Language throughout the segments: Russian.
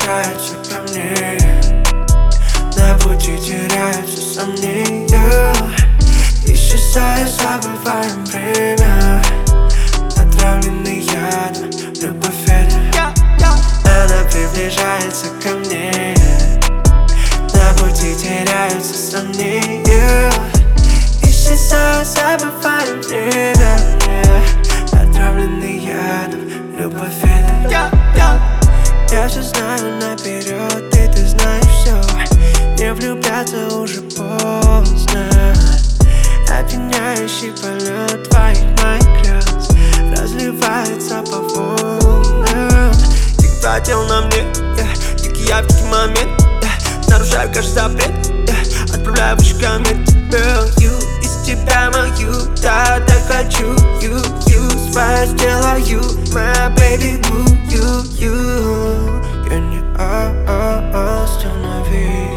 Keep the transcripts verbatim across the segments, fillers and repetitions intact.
приближается ко мне. На пути теряются сомнения, исчезая, забываем время. Отравленный ядом, любовь это. Она приближается ко мне. На пути теряются сомнения, исчезая, забываем время. Отравленный ядом, любовь это. Я все знаю наперед, и ты знаешь все. Не влюбляться уже поздно. Опьяняющий полет твоих моих грез разливается по волнам. Ты хотел на мне, yeah, дикий яркий момент, yeah. Нарушаю каждый запрет, yeah. Отправляю выше коммент. You, из тебя мою, да, так хочу. You, you, свое сделаю, my baby, woo, you, you. Я не остановись.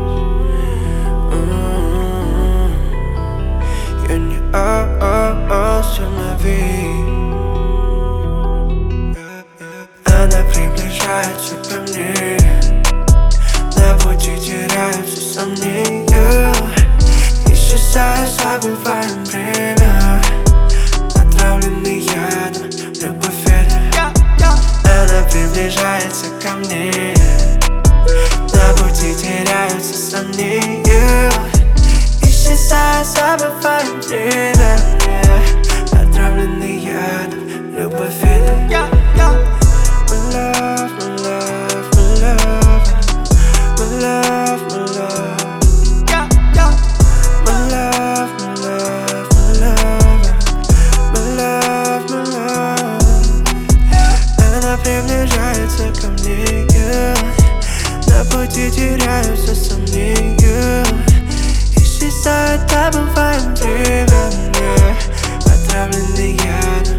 Я не остановись. Она приближается ко мне. На пути теряются сомнения, исчезая, забываем время. Отравленный ядом, любовь это. Она приближается ко мне. На пути теряются сомнения, исчезая, забываем время. Отравленный ядом, любовь это. My love, my love, my love. My love, my love. My love, my love, my love. My love, my love. Она приближается ко мне, yeah. На пути теряются сомнения, исчезает, забываем время. Отравленный ядом.